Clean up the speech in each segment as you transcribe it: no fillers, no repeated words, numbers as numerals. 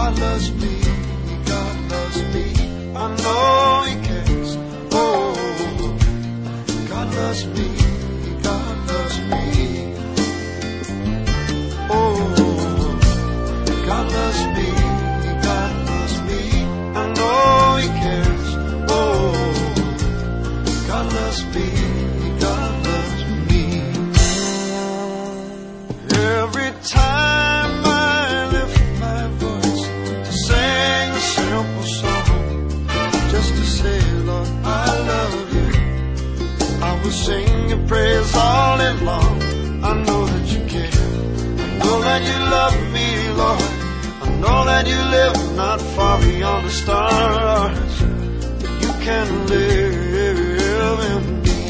God loves me, God loves me. I know He cares. Oh, God loves me, God loves me. Oh, God loves me, God loves me. I know He cares. Oh, God loves me, God loves me. Every time I lift my voice to sing a simple song, just to say, Lord, I love you, I will sing your praise all day long. I know that you care. I know that you love me, Lord. I know that you live not far beyond the stars. You can live in me.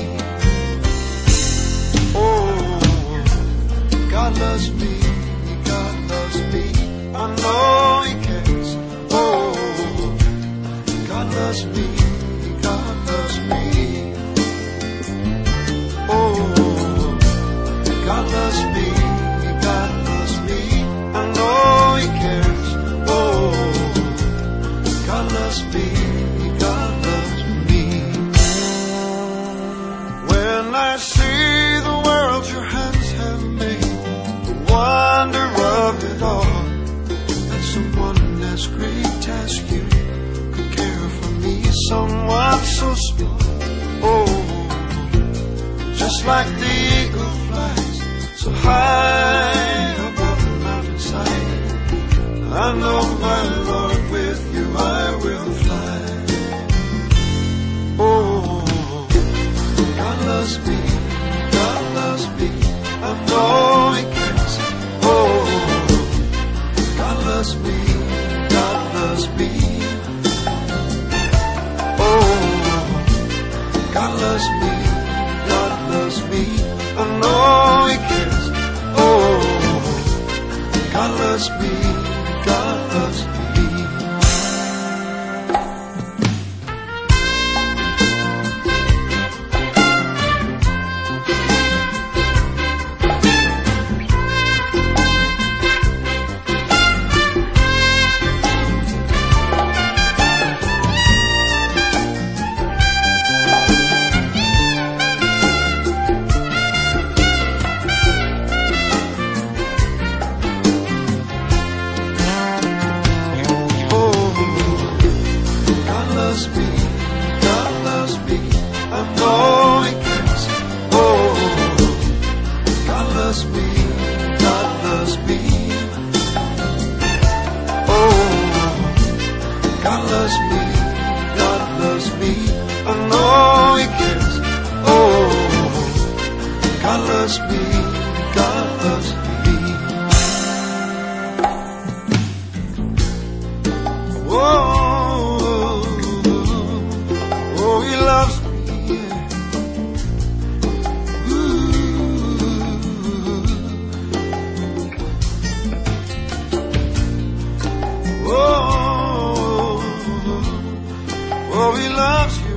Oh, God loves me, God loves me. I know He cares. Oh, God loves me, God loves me. Oh, God loves me, God loves me. I know He cares. Oh, God loves me, God loves me. When I see the world your hands have made, the wonder of it all, that someone as great as you could care for me, someone so small. Oh, just like the eagle flies so high above the mountainside, I know, my Lord, with you I will fly. Oh, God loves me, God loves me. I know He cares. Oh, God loves me, God loves me. Oh, God loves me, God loves me. I know He cares. Oh, God loves me, God loves me. Oh, He loves me.